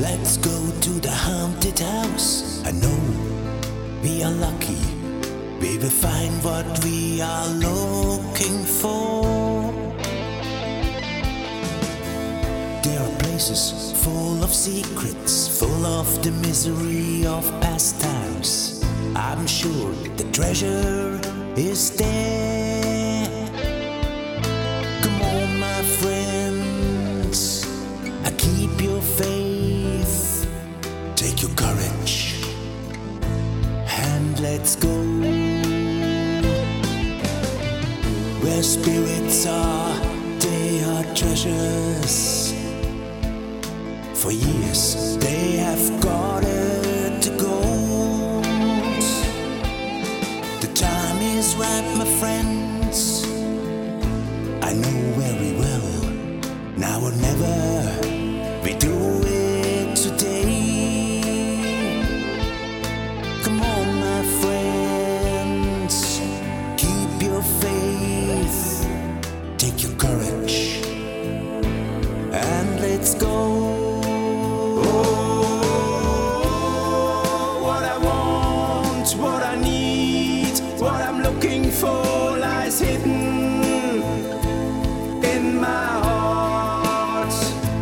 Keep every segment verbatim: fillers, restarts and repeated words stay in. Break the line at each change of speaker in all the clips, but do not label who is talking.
Let's go to the haunted house. I know we are lucky. We will find what we are looking for. There are places full of secrets, full of the misery of past times. I'm sure the treasure is there. Come on, my friends, I keep your faith, take your courage, and let's go. Where spirits are, they are treasures. For years they have guarded the gold. The time is right, my friends, I know very well. Now or never, we do it today. Come on, my friends, keep your faith, take your courage, and let's go.
What I need, what I'm looking for lies hidden in my heart.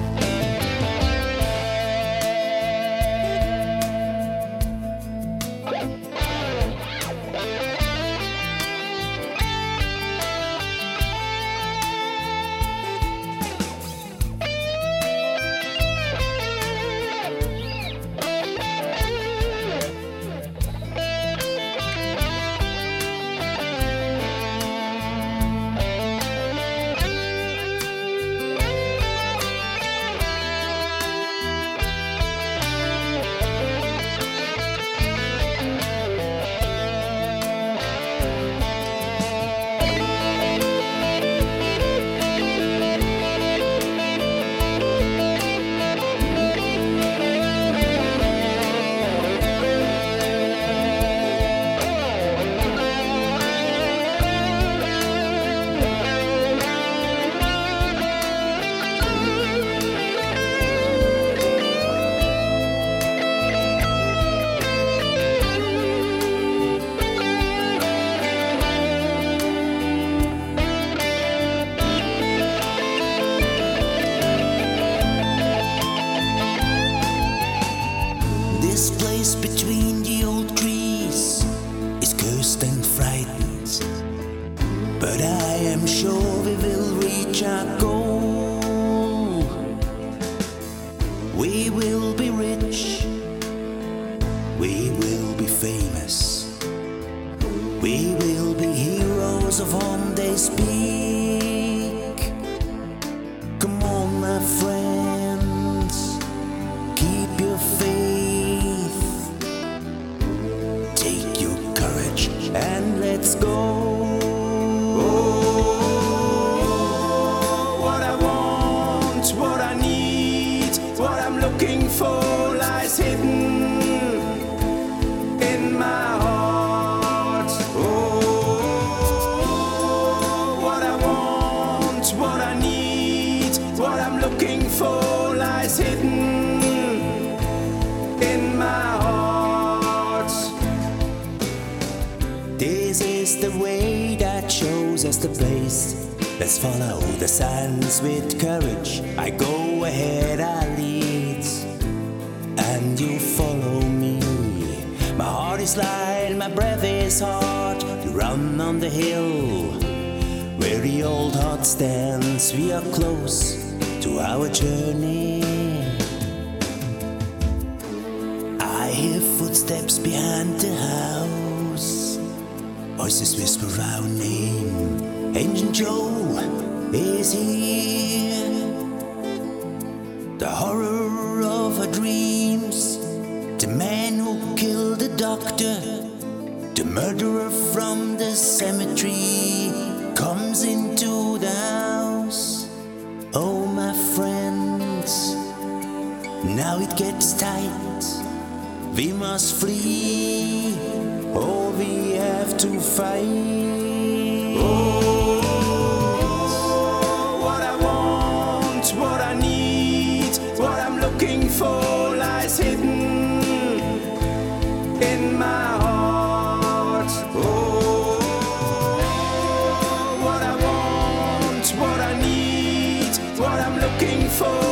This place between the old trees is cursed and frightened, but I am sure we will reach our goal. We will be rich, we will be famous, we will be heroes of whom they speak. Come on, my friends, keep your faith, take your courage, and let's go.
What I want, what I need, what I'm looking for lies hidden in my heart. Oh, what I want, what I need, what I'm looking for lies hidden in my heart.
This is the way that shows us the place. Let's follow the signs with courage. I go ahead, I lead, and you follow me. My heart is light, my breath is hard. To run on the hill where the old heart stands. We are close to our journey. I hear footsteps behind the house. Voices whisper our name. Agent Joe is here. The horror of our dreams. The man who killed the doctor. The murderer from the cemetery comes into the house. Oh, my friends, now it gets tight. We must flee, or we have to fight.
Oh, what I want, what I need, what I'm looking for my heart. Oh, what I want, what I need, what I'm looking for